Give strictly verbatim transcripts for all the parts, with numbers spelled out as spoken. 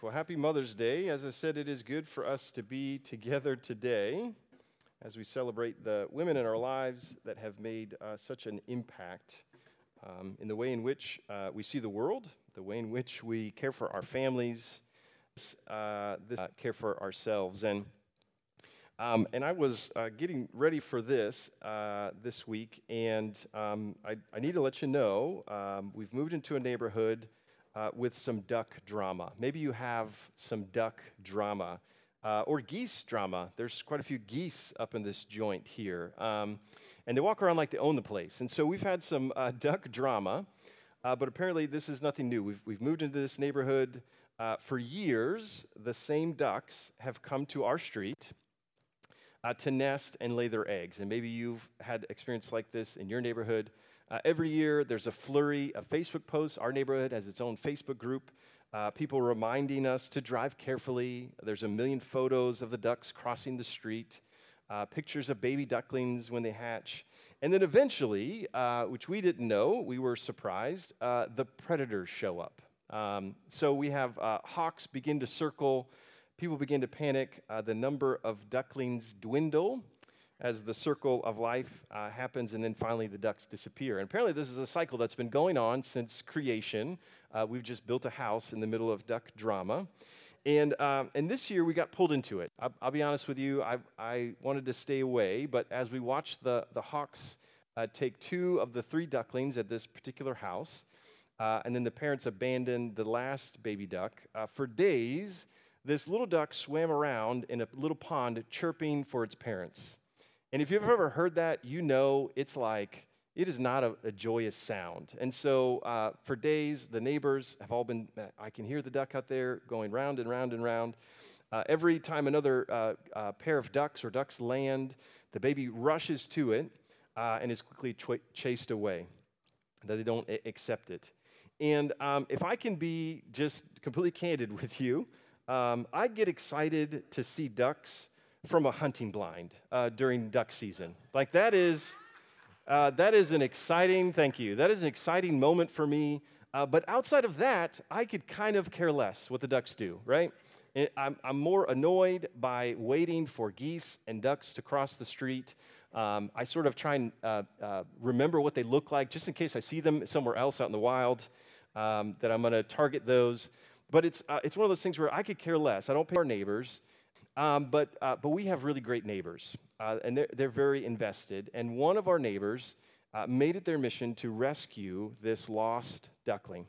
Well, happy Mother's Day. As I said, it is good for us to be together today as we celebrate the women in our lives that have made uh, such an impact um, in the way in which uh, we see the world, the way in which we care for our families, uh, this, uh, care for ourselves. And um, and I was uh, getting ready for this uh, this week, and um, I, I need to let you know um, we've moved into a neighborhood Uh, with some duck drama. Maybe you have some duck drama uh, or geese drama. There's quite a few geese up in this joint here. Um, and they walk around like they own the place. And so we've had some uh, duck drama, uh, but apparently this is nothing new. We've, we've moved into this neighborhood uh, for years. The same ducks have come to our street uh, to nest and lay their eggs. And maybe you've had experience like this in your neighborhood. Uh, every year, there's a flurry of Facebook posts. Our neighborhood has its own Facebook group. Uh, people reminding us to drive carefully. There's a million photos of the ducks crossing the street, uh, pictures of baby ducklings when they hatch. And then eventually, uh, which we didn't know, we were surprised, uh, the predators show up. Um, so we have uh, hawks begin to circle. People begin to panic. Uh, the number of ducklings dwindle as the circle of life uh, happens, and then finally the ducks disappear. And apparently this is a cycle that's been going on since creation. Uh, we've just built a house in the middle of duck drama. And um, and this year we got pulled into it. I'll, I'll be honest with you, I, I wanted to stay away, but as we watched the, the hawks uh, take two of the three ducklings at this particular house, uh, and then the parents abandoned the last baby duck, uh, for days, this little duck swam around in a little pond chirping for its parents. And if you've ever heard that, you know it's like, it is not a, a joyous sound. And so uh, for days, the neighbors have all been, I can hear the duck out there going round and round and round. Uh, every time another uh, uh, pair of ducks or ducks land, the baby rushes to it uh, and is quickly ch- chased away, that they don't a- accept it. And um, if I can be just completely candid with you, um, I get excited to see ducks from a hunting blind uh, during duck season. Like that is, uh, that is an exciting, thank you, that is an exciting moment for me. Uh, but outside of that, I could kind of care less what the ducks do, right? I'm, I'm more annoyed by waiting for geese and ducks to cross the street. Um, I sort of try and uh, uh, remember what they look like, just in case I see them somewhere else out in the wild, um, that I'm gonna target those. But it's, uh, it's one of those things where I could care less. I don't pay our neighbors. Um, but uh, but we have really great neighbors, uh, and they're, they're very invested. And one of our neighbors uh, made it their mission to rescue this lost duckling,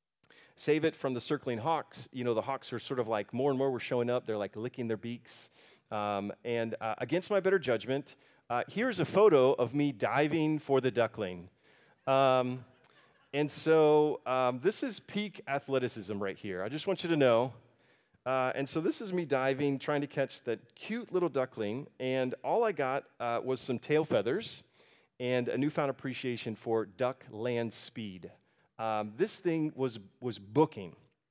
save it from the circling hawks. You know, the hawks are sort of like more and more were showing up. They're like licking their beaks. Um, and uh, against my better judgment, uh, here's a photo of me diving for the duckling. Um, and so um, this is peak athleticism right here. I just want you to know. Uh, and so this is me diving, trying to catch that cute little duckling, and all I got uh, was some tail feathers and a newfound appreciation for duck land speed. Um, this thing was was booking.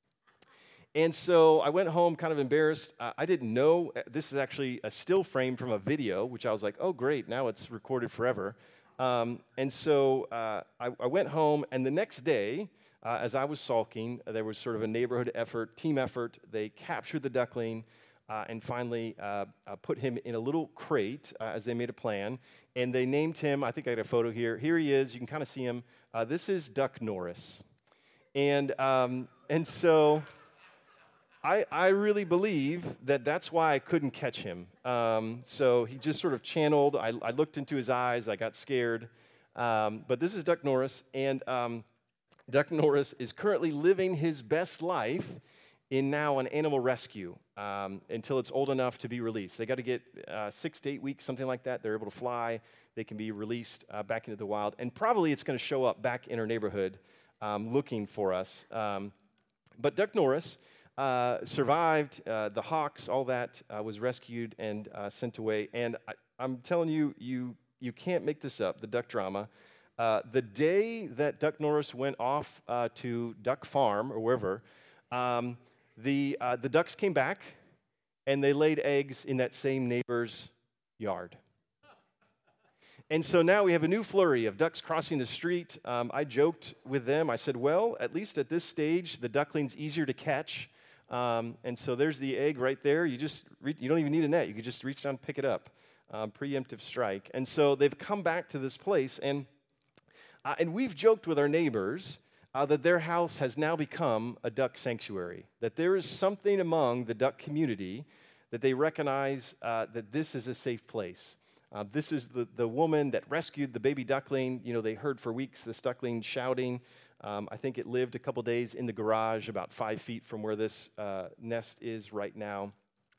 And so I went home kind of embarrassed. Uh, I didn't know, this is actually a still frame from a video, which I was like, oh great, now it's recorded forever. Um, and so uh, I, I went home, and the next day, Uh, as I was sulking, uh, there was sort of a neighborhood effort, team effort. They captured the duckling uh, and finally uh, uh, put him in a little crate uh, as they made a plan. And they named him, I think I got a photo here. Here he is. You can kind of see him. Uh, this is Duck Norris. And, um, and so I, I really believe that that's why I couldn't catch him. Um, so he just sort of channeled. I, I looked into his eyes. I got scared. Um, but this is Duck Norris. And Um, Duck Norris is currently living his best life in now an animal rescue um, until it's old enough to be released. They got to get uh, six to eight weeks, something like that. They're able to fly. They can be released uh, back into the wild. And probably it's going to show up back in our neighborhood um, looking for us. Um, but Duck Norris uh, survived uh, the hawks, all that, uh, was rescued and uh, sent away. And I, I'm telling you, you, you can't make this up, the duck drama. Uh, the day that Duck Norris went off uh, to Duck Farm or wherever, um, the uh, the ducks came back and they laid eggs in that same neighbor's yard. And so now we have a new flurry of ducks crossing the street. Um, I joked with them. I said, well, at least at this stage, the duckling's easier to catch Um, and so there's the egg right there. You just re- you don't even need a net. You can just reach down and pick it up. Um, preemptive strike. And so they've come back to this place, and uh, and we've joked with our neighbors uh, that their house has now become a duck sanctuary. That there is something among the duck community that they recognize uh, that this is a safe place. Uh, this is the, the woman that rescued the baby duckling. You know, they heard for weeks this duckling shouting. Um, I think it lived a couple days in the garage about five feet from where this uh, nest is right now.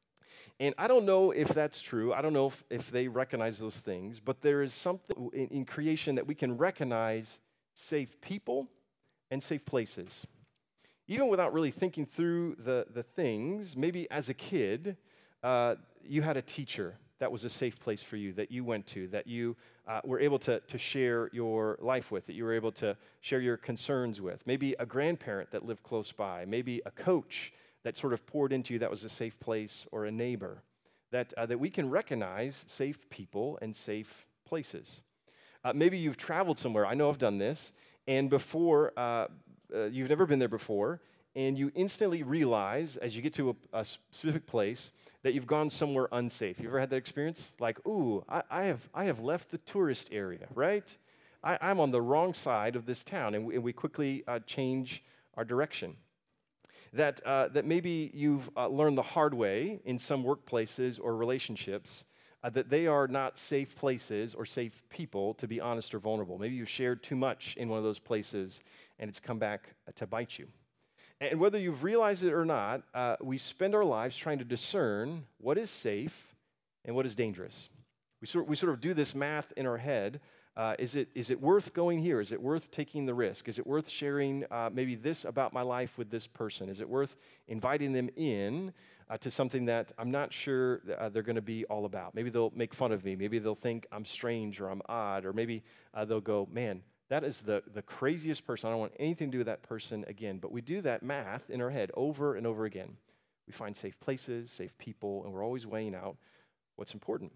And I don't know if that's true. I don't know if, if they recognize those things. But there is something in, in creation that we can recognize safe people and safe places. Even without really thinking through the, the things, maybe as a kid, uh, you had a teacher that was a safe place for you, that you went to, that you uh, were able to, to share your life with, that you were able to share your concerns with. Maybe a grandparent that lived close by. Maybe a coach that sort of poured into you that was a safe place, or a neighbor. That, uh, that we can recognize safe people and safe places. Uh, maybe you've traveled somewhere. I know I've done this. And before, uh, uh, you've never been there before, and you instantly realize, as you get to a, a specific place, that you've gone somewhere unsafe. You ever had that experience? Like, ooh, I, I have I have left the tourist area, right? I, I'm on the wrong side of this town, and we, and we quickly uh, change our direction. That, uh, that maybe you've uh, learned the hard way in some workplaces or relationships uh, that they are not safe places or safe people to be honest or vulnerable. Maybe you've shared too much in one of those places, and it's come back to bite you. And whether you've realized it or not, uh, we spend our lives trying to discern what is safe and what is dangerous. We sort, we sort of do this math in our head. Uh, is it is it worth going here? Is it worth taking the risk? Is it worth sharing uh, maybe this about my life with this person? Is it worth inviting them in uh, to something that I'm not sure uh, they're going to be all about? Maybe they'll make fun of me. Maybe they'll think I'm strange or I'm odd. Or maybe uh, they'll go, man, that is the, the craziest person. I don't want anything to do with that person again. But we do that math in our head over and over again. We find safe places, safe people, and we're always weighing out what's important.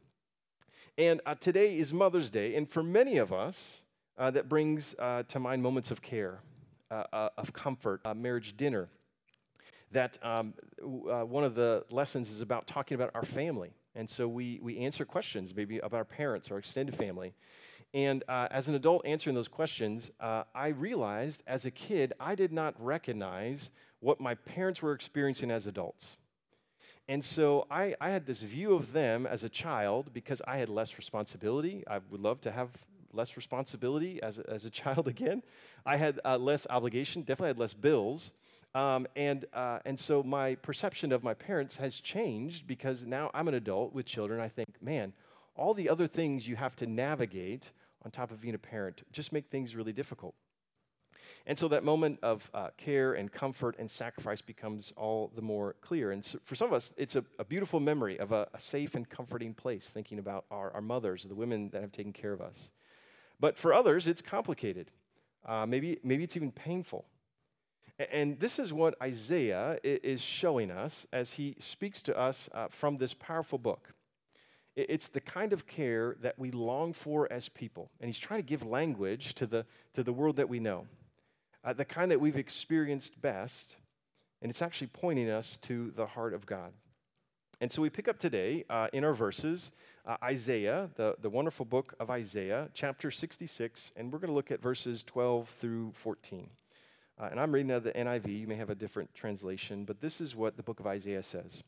And uh, today is Mother's Day, and for many of us, uh, that brings uh, to mind moments of care, uh, uh, of comfort, uh, marriage dinner. That um, uh, one of the lessons is about talking about our family, and so we we answer questions maybe about our parents or extended family. And uh, as an adult answering those questions, uh, I realized as a kid I did not recognize what my parents were experiencing as adults. And so I, I had this view of them as a child because I had less responsibility. I would love to have less responsibility as a, as a child again. I had uh, less obligation, definitely had less bills. Um, and, uh, and so my perception of my parents has changed because now I'm an adult with children. I think, man, all the other things you have to navigate on top of being a parent just make things really difficult. And so that moment of uh, care and comfort and sacrifice becomes all the more clear. And so for some of us, it's a, a beautiful memory of a, a safe and comforting place, thinking about our, our mothers, the women that have taken care of us. But for others, it's complicated. Uh, maybe, maybe it's even painful. A- and this is what Isaiah is showing us as he speaks to us uh, from this powerful book. It's the kind of care that we long for as people. And he's trying to give language to the, to the world that we know. Uh, the kind that we've experienced best, and it's actually pointing us to the heart of God. And so we pick up today uh, in our verses, uh, Isaiah, the, the wonderful book of Isaiah, chapter sixty-six, and we're going to look at verses twelve through fourteen. Uh, and I'm reading out of the N I V. You may have a different translation, but this is what the book of Isaiah says.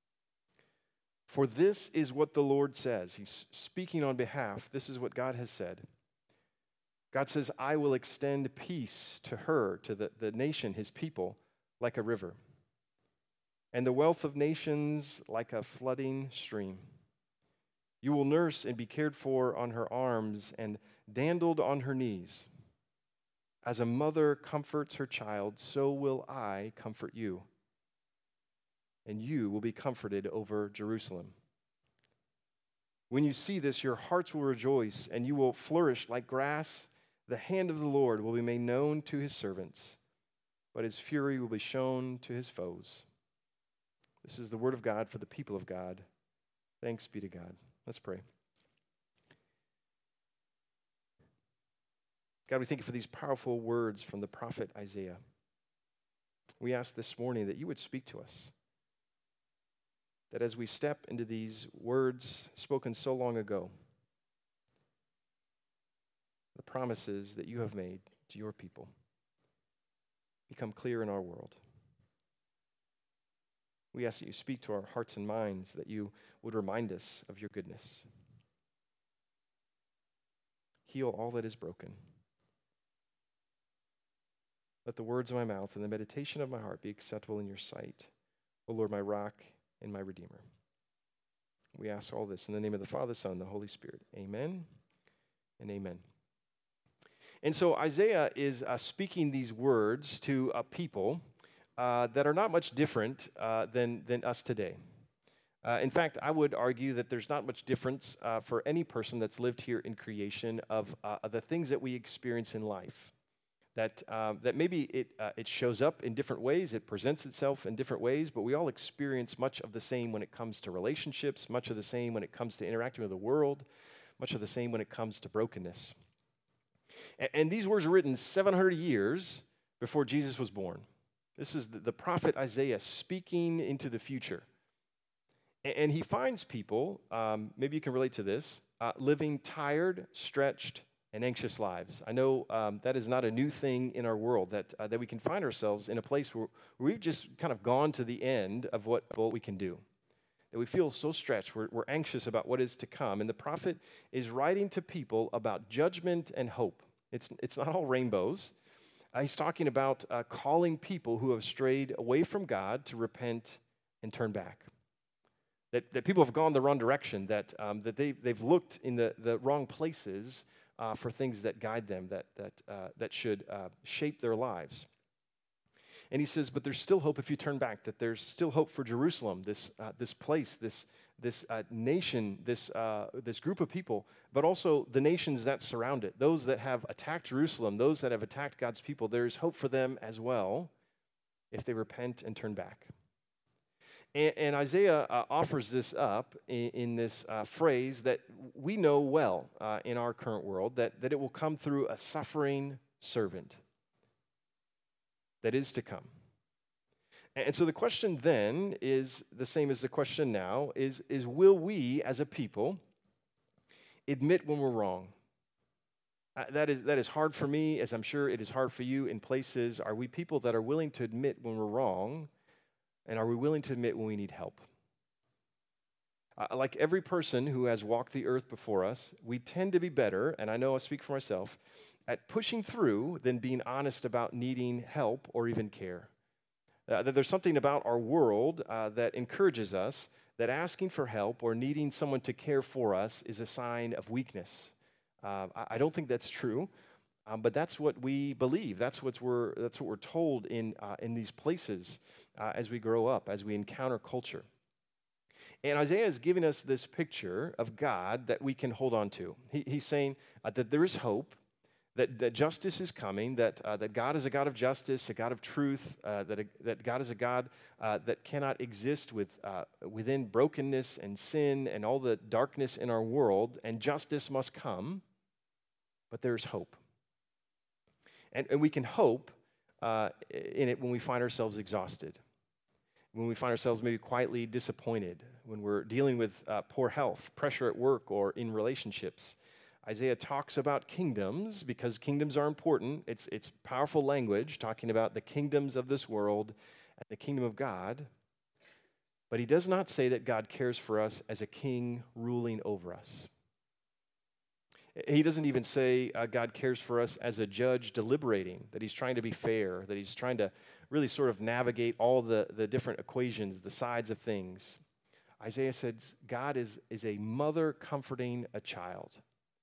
For this is what the Lord says. He's speaking on behalf. This is what God has said. God says, I will extend peace to her, to the, the nation, his people, like a river, and the wealth of nations like a flooding stream. You will nurse and be cared for on her arms and dandled on her knees. As a mother comforts her child, so will I comfort you, and you will be comforted over Jerusalem. When you see this, your hearts will rejoice, and you will flourish like grass. The hand of the Lord will be made known to his servants, but his fury will be shown to his foes. This is the word of God for the people of God. Thanks be to God. Let's pray. God, we thank you for these powerful words from the prophet Isaiah. We ask this morning that you would speak to us, that as we step into these words spoken so long ago, the promises that you have made to your people become clear in our world. We ask that you speak to our hearts and minds, that you would remind us of your goodness. Heal all that is broken. Let the words of my mouth and the meditation of my heart be acceptable in your sight, O Lord, my rock and my redeemer. We ask all this in the name of the Father, Son, and the Holy Spirit. Amen and amen. And so Isaiah is uh, speaking these words to a people uh, that are not much different uh, than, than us today. Uh, in fact, I would argue that there's not much difference uh, for any person that's lived here in creation of uh, the things that we experience in life. That uh, that maybe it uh, it shows up in different ways, it presents itself in different ways, but we all experience much of the same when it comes to relationships, much of the same when it comes to interacting with the world, much of the same when it comes to brokenness. And, and these words are written seven hundred years before Jesus was born. This is the, the prophet Isaiah speaking into the future. And, and he finds people, um, maybe you can relate to this, uh, living tired, stretched, and anxious lives. I know um, that is not a new thing in our world, that uh, that we can find ourselves in a place where, where we've just kind of gone to the end of what, what we can do. That we feel so stretched, we're, we're anxious about what is to come. And the prophet is writing to people about judgment and hope. It's, it's not all rainbows. Uh, he's talking about uh, calling people who have strayed away from God to repent and turn back. That, that people have gone the wrong direction, that, um, that they, they've looked in the, the wrong places Uh, for things that guide them, that that uh, that should uh, shape their lives. And he says, but there's still hope if you turn back, that there's still hope for Jerusalem, this uh, this place, this this uh, nation, this uh, this group of people, but also the nations that surround it, those that have attacked Jerusalem, those that have attacked God's people. There's hope for them as well if they repent and turn back. And, and Isaiah uh, offers this up in, in this uh, phrase that we know well uh, in our current world, that, that it will come through a suffering servant that is to come. And, and so the question then is the same as the question now, is, is will we as a people admit when we're wrong? Uh, that is that is hard for me, as I'm sure it is hard for you in places. Are we people that are willing to admit when we're wrong? And are we willing to admit when we need help? Uh, like every person who has walked the earth before us, we tend to be better, and I know I speak for myself, at pushing through than being honest about needing help or even care. Uh, that there's something about our world uh, that encourages us that asking for help or needing someone to care for us is a sign of weakness. Uh, I, I don't think that's true. Um, but that's what we believe. That's what we're. That's what we're told in uh, in these places uh, as we grow up, as we encounter culture. And Isaiah is giving us this picture of God that we can hold on to. He, he's saying uh, that there is hope, that, that justice is coming, that uh, that God is a God of justice, a God of truth, uh, that a, that God is a God uh, that cannot exist with uh, within brokenness and sin and all the darkness in our world, and justice must come. But there's hope. And, and we can hope uh, in it when we find ourselves exhausted, when we find ourselves maybe quietly disappointed, when we're dealing with uh, poor health, pressure at work, or in relationships. Isaiah talks about kingdoms because kingdoms are important. It's, it's powerful language talking about the kingdoms of this world and the kingdom of God. But he does not say that God cares for us as a king ruling over us. He doesn't even say uh, God cares for us as a judge deliberating, that he's trying to be fair, that he's trying to really sort of navigate all the, the different equations, the sides of things. Isaiah says God is, is a mother comforting a child.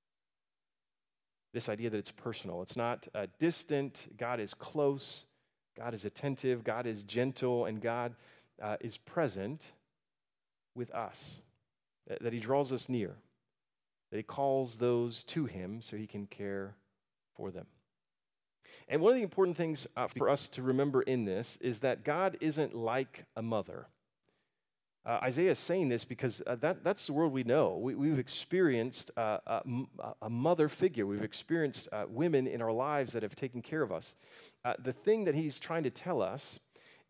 This idea that it's personal. It's not uh, distant. God is close. God is attentive. God is gentle. And God uh, is present with us, that, that he draws us near, that he calls those to him so he can care for them. And one of the important things uh, for us to remember in this is that God isn't like a mother. Uh, Isaiah is saying this because uh, that, that's the world we know. We, we've experienced uh, a, a mother figure. We've experienced uh, women in our lives that have taken care of us. Uh, the thing that he's trying to tell us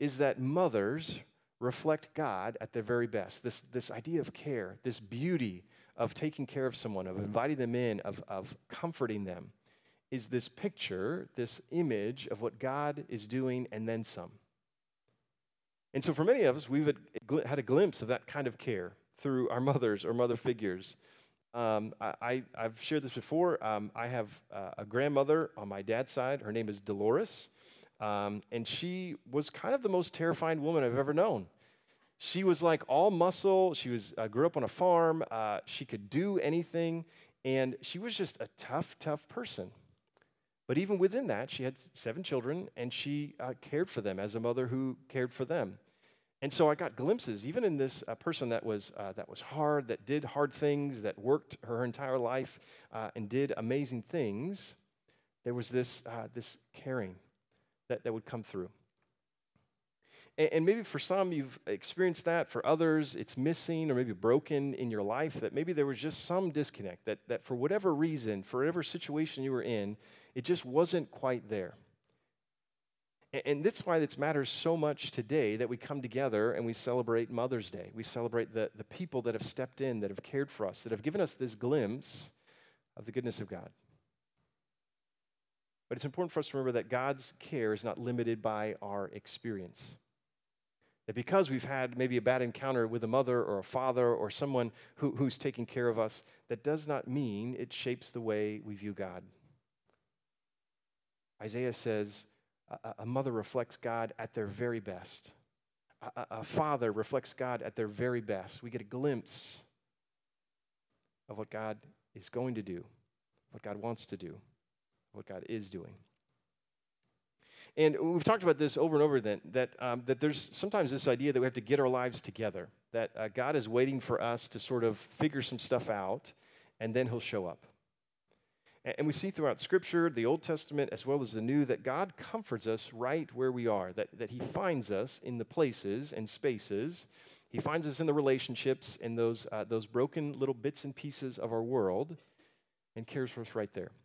is that mothers reflect God at their very best. This, this idea of care, this beauty of taking care of someone, of inviting them in, of, of comforting them, is this picture, this image of what God is doing and then some. And so for many of us, we've had, had a glimpse of that kind of care through our mothers or mother figures. Um, I, I've shared this before. Um, I have uh, a grandmother on my dad's side. Her name is Dolores. Um, and she was kind of the most terrifying woman I've ever known. She was like all muscle. She was uh, grew up on a farm. Uh, she could do anything. And she was just a tough, tough person. But even within that, she had seven children, and she uh, cared for them as a mother who cared for them. And so I got glimpses, even in this uh, person that was uh, that was hard, that did hard things, that worked her entire life uh, and did amazing things. There was this uh, this caring that, that would come through. And, and maybe for some, you've experienced that. For others, it's missing or maybe broken in your life, that maybe there was just some disconnect, that, that for whatever reason, for whatever situation you were in, it just wasn't quite there. And that's why it matters so much today that we come together and we celebrate Mother's Day. We celebrate the, the people that have stepped in, that have cared for us, that have given us this glimpse of the goodness of God. But it's important for us to remember that God's care is not limited by our experience. That because we've had maybe a bad encounter with a mother or a father or someone who, who's taking care of us, that does not mean it shapes the way we view God. Isaiah says, a mother reflects God at their very best. A, a father reflects God at their very best. We get a glimpse of what God is going to do, what God wants to do, what God is doing. And we've talked about this over and over then, that, um, that there's sometimes this idea that we have to get our lives together, that uh, God is waiting for us to sort of figure some stuff out, and then he'll show up. And we see throughout Scripture, the Old Testament as well as the New, that God comforts us right where we are, that, that he finds us in the places and spaces. He finds us in the relationships, in those, uh, those broken little bits and pieces of our world, and cares for us right there.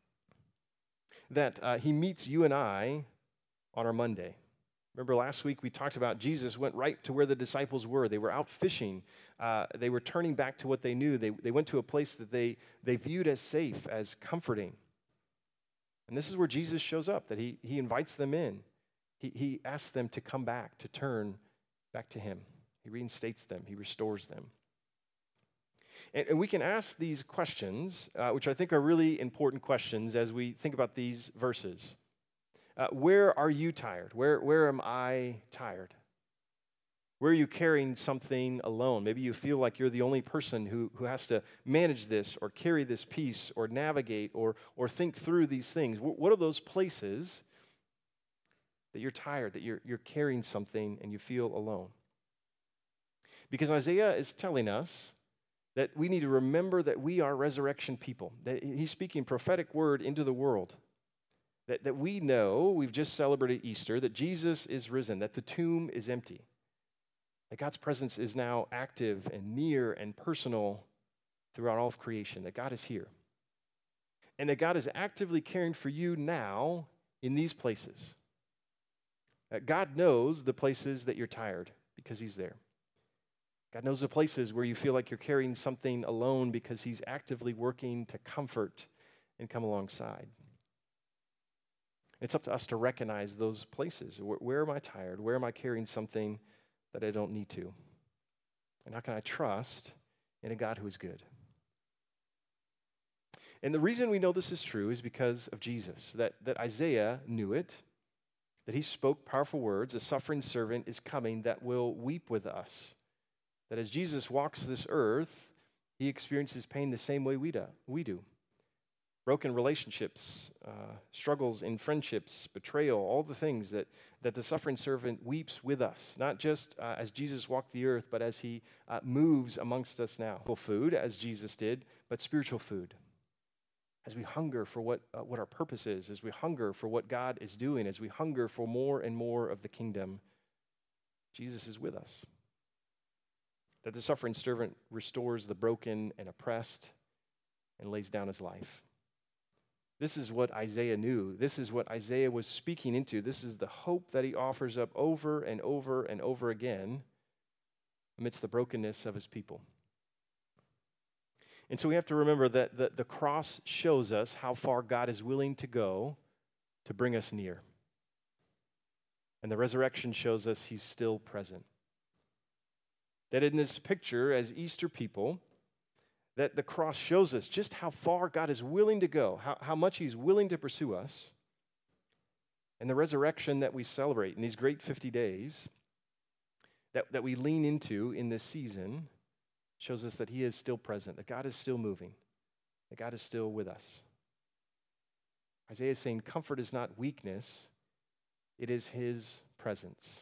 That uh, he meets you and I on our Monday. Remember last week we talked about Jesus went right to where the disciples were. They were out fishing. Uh, they were turning back to what they knew. They, they went to a place that they, they viewed as safe, as comforting. And this is where Jesus shows up, that he, he invites them in. He, he asks them to come back, to turn back to him. He reinstates them. He restores them. And, and we can ask these questions, uh, which I think are really important questions as we think about these verses. Uh, where are you tired? Where, where am I tired? Where are you carrying something alone? Maybe you feel like you're the only person who, who has to manage this or carry this piece or navigate or, or think through these things. What are those places that you're tired, that you're, you're carrying something and you feel alone? Because Isaiah is telling us that we need to remember that we are resurrection people, that he's speaking prophetic word into the world. That, that we know, we've just celebrated Easter, that Jesus is risen, that the tomb is empty, that God's presence is now active and near and personal throughout all of creation, that God is here, and that God is actively caring for you now in these places. That God knows the places that you're tired because he's there. God knows the places where you feel like you're carrying something alone because he's actively working to comfort and come alongside. It's up to us to recognize those places. Where, where am I tired? Where am I carrying something that I don't need to? And how can I trust in a God who is good? And the reason we know this is true is because of Jesus, that, that Isaiah knew it, that he spoke powerful words. A suffering servant is coming that will weep with us. That as Jesus walks this earth, he experiences pain the same way we do. We do. Broken relationships, uh, struggles in friendships, betrayal, all the things that, that the suffering servant weeps with us, not just uh, as Jesus walked the earth, but as he uh, moves amongst us now. Food, as Jesus did, but spiritual food. As we hunger for what, uh, what our purpose is, as we hunger for what God is doing, as we hunger for more and more of the kingdom, Jesus is with us. That the suffering servant restores the broken and oppressed and lays down his life. This is what Isaiah knew. This is what Isaiah was speaking into. This is the hope that he offers up over and over and over again amidst the brokenness of his people. And so we have to remember that the, the cross shows us how far God is willing to go to bring us near. And the resurrection shows us he's still present. That in this picture, as Easter people, that the cross shows us just how far God is willing to go, how, how much he's willing to pursue us. And the resurrection that we celebrate in these great fifty days, that, that we lean into in this season, shows us that he is still present, that God is still moving, that God is still with us. Isaiah is saying comfort is not weakness, it is his presence.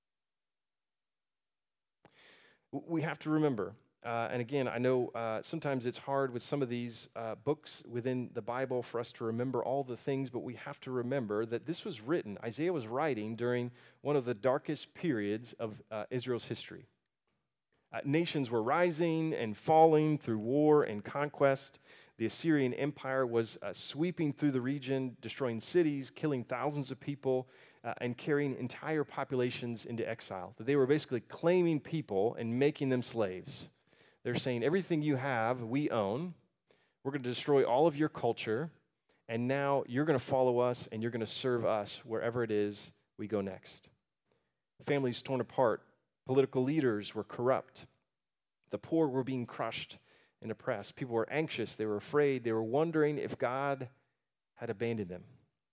We have to remember, uh, and again, I know uh, sometimes it's hard with some of these uh, books within the Bible for us to remember all the things, but we have to remember that this was written, Isaiah was writing during one of the darkest periods of uh, Israel's history. Uh, nations were rising and falling through war and conquest. The Assyrian Empire was uh, sweeping through the region, destroying cities, killing thousands of people, uh, and carrying entire populations into exile. That they were basically claiming people and making them slaves. They're saying, everything you have, we own. We're going to destroy all of your culture, and now you're going to follow us, and you're going to serve us wherever it is we go next. Families torn apart. Political leaders were corrupt. The poor were being crushed and oppressed. People were anxious. They were afraid. They were wondering if God had abandoned them.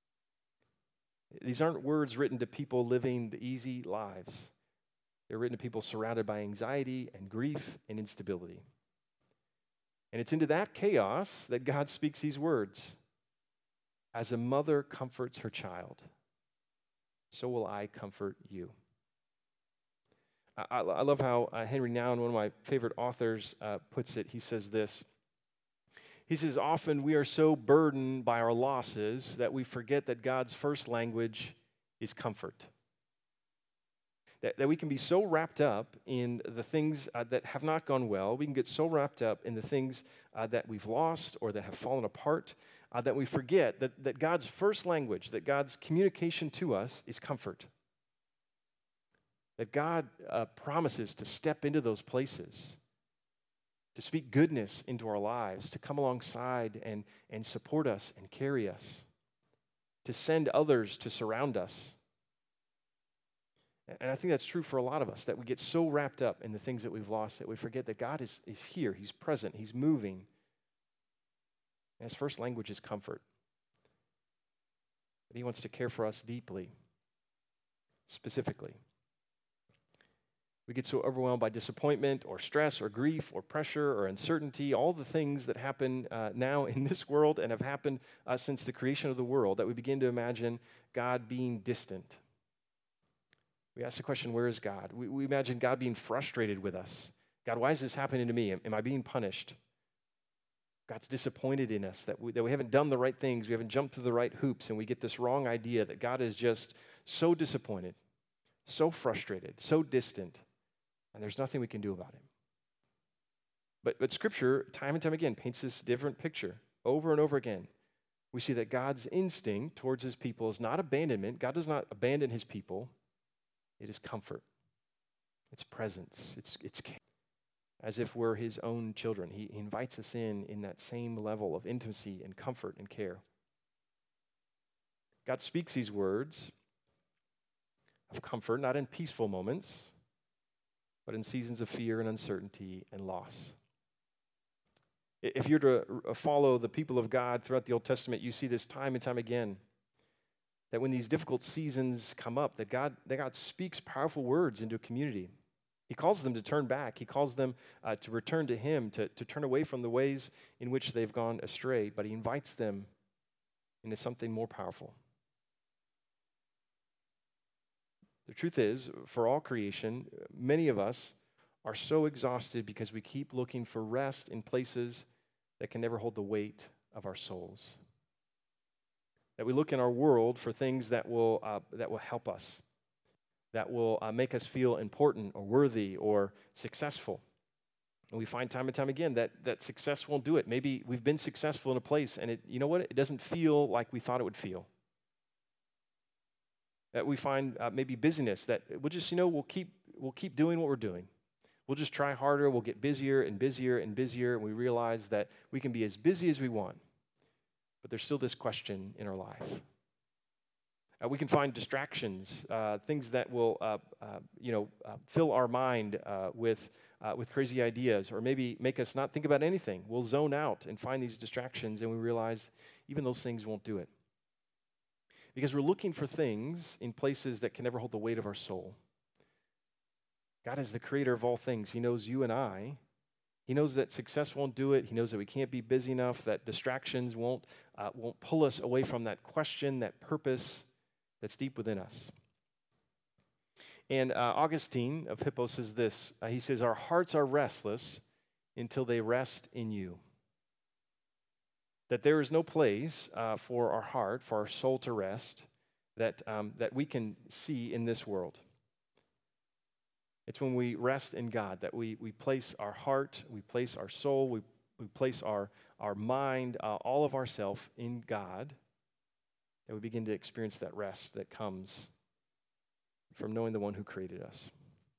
These aren't words written to people living the easy lives. They're written to people surrounded by anxiety and grief and instability. And it's into that chaos that God speaks these words. As a mother comforts her child, so will I comfort you. I, I love how uh, Henry Nouwen, one of my favorite authors, uh, puts it. He says this. He says, often we are so burdened by our losses that we forget that God's first language is comfort. That, that we can be so wrapped up in the things uh, that have not gone well. We can get so wrapped up in the things uh, that we've lost or that have fallen apart uh, that we forget that, that God's first language, that God's communication to us is comfort. That God uh, promises to step into those places, to speak goodness into our lives, to come alongside and, and support us and carry us, to send others to surround us. And I think that's true for a lot of us, that we get so wrapped up in the things that we've lost that we forget that God is, is here, he's present, he's moving. And his first language is comfort. That he wants to care for us deeply, specifically. We get so overwhelmed by disappointment or stress or grief or pressure or uncertainty, all the things that happen uh, now in this world and have happened uh, since the creation of the world, that we begin to imagine God being distant. We ask the question, where is God? We, we imagine God being frustrated with us. God, why is this happening to me? Am, am I being punished? God's disappointed in us, that we, that we haven't done the right things, we haven't jumped through the right hoops, and we get this wrong idea that God is just so disappointed, so frustrated, so distant. And there's nothing we can do about it. But, but Scripture, time and time again, paints this different picture over and over again. We see that God's instinct towards his people is not abandonment. God does not abandon his people. It is comfort. It's presence. It's, it's care. As if we're his own children. He, he invites us in in that same level of intimacy and comfort and care. God speaks these words of comfort, not in peaceful moments, but in seasons of fear and uncertainty and loss. If you're to follow the people of God throughout the Old Testament, you see this time and time again, that when these difficult seasons come up, that God, that God speaks powerful words into a community. He calls them to turn back. He calls them uh, to return to him, to, to turn away from the ways in which they've gone astray, but he invites them into something more powerful. The truth is, for all creation, many of us are so exhausted because we keep looking for rest in places that can never hold the weight of our souls. That we look in our world for things that will uh, that will help us, that will uh, make us feel important or worthy or successful. And we find time and time again that, that success won't do it. Maybe we've been successful in a place and it, you know what? It doesn't feel like we thought it would feel. That we find uh, maybe busyness that we'll just, you know, we'll keep, we'll keep doing what we're doing. We'll just try harder. We'll get busier and busier and busier. And we realize that we can be as busy as we want. But there's still this question in our life. Uh, we can find distractions, uh, things that will, uh, uh, you know, uh, fill our mind uh, with uh, with crazy ideas, or maybe make us not think about anything. We'll zone out and find these distractions, and we realize even those things won't do it. Because we're looking for things in places that can never hold the weight of our soul. God is the creator of all things. He knows you and I. He knows that success won't do it. He knows that we can't be busy enough, that distractions won't, uh, won't pull us away from that question, that purpose that's deep within us. And uh, Augustine of Hippo says this. Uh, he says, our hearts are restless until they rest in you. That there is no place uh, for our heart, for our soul to rest, that, um, that we can see in this world. It's when we rest in God, that we, we place our heart, we place our soul, we, we place our, our mind, uh, all of ourself in God, that we begin to experience that rest that comes from knowing the one who created us.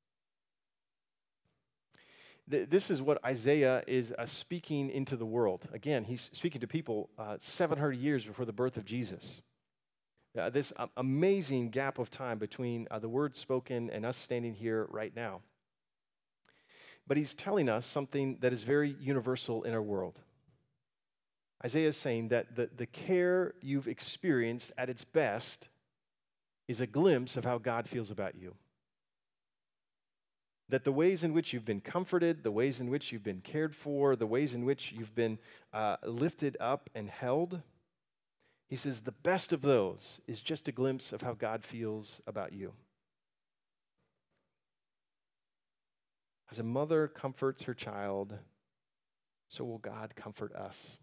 Th- this is what Isaiah is uh, speaking into the world. Again, he's speaking to people uh, seven hundred years before the birth of Jesus. Uh, this uh, amazing gap of time between uh, the words spoken and us standing here right now. But he's telling us something that is very universal in our world. Isaiah is saying that the, the care you've experienced at its best is a glimpse of how God feels about you. That the ways in which you've been comforted, the ways in which you've been cared for, the ways in which you've been uh, lifted up and held, he says the best of those is just a glimpse of how God feels about you. As a mother comforts her child, so will God comfort us.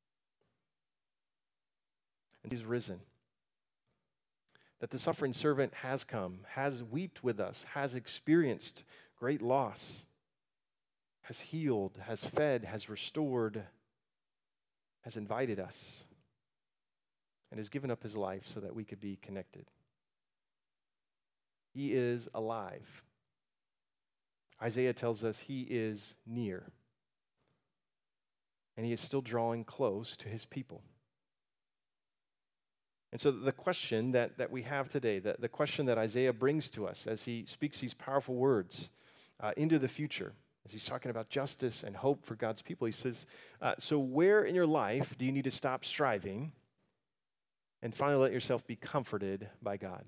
And he's risen. That the suffering servant has come, has wept with us, has experienced great loss, has healed, has fed, has restored, has invited us, and has given up his life so that we could be connected. He is alive. Isaiah tells us he is near, and he is still drawing close to his people. And so the question that, that we have today, the, the question that Isaiah brings to us as he speaks these powerful words uh, into the future, as he's talking about justice and hope for God's people, he says, uh, so where in your life do you need to stop striving and finally let yourself be comforted by God?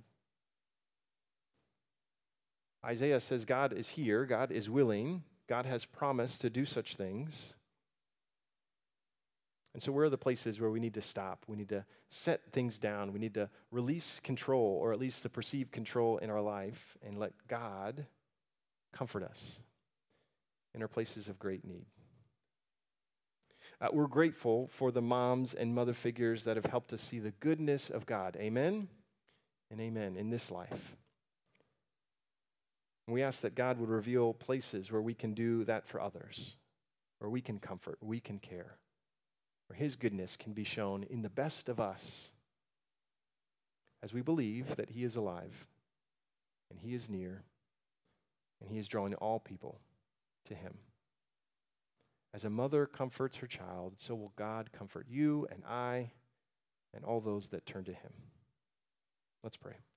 Isaiah says God is here, God is willing, God has promised to do such things. And so where are the places where we need to stop? We need to set things down. We need to release control, or at least the perceived control in our life, and let God comfort us in our places of great need. Uh, we're grateful for the moms and mother figures that have helped us see the goodness of God. Amen and amen in this life. And we ask that God would reveal places where we can do that for others, where we can comfort, we can care, where his goodness can be shown in the best of us as we believe that he is alive and he is near and he is drawing all people to him. As a mother comforts her child, so will God comfort you and I and all those that turn to him. Let's pray.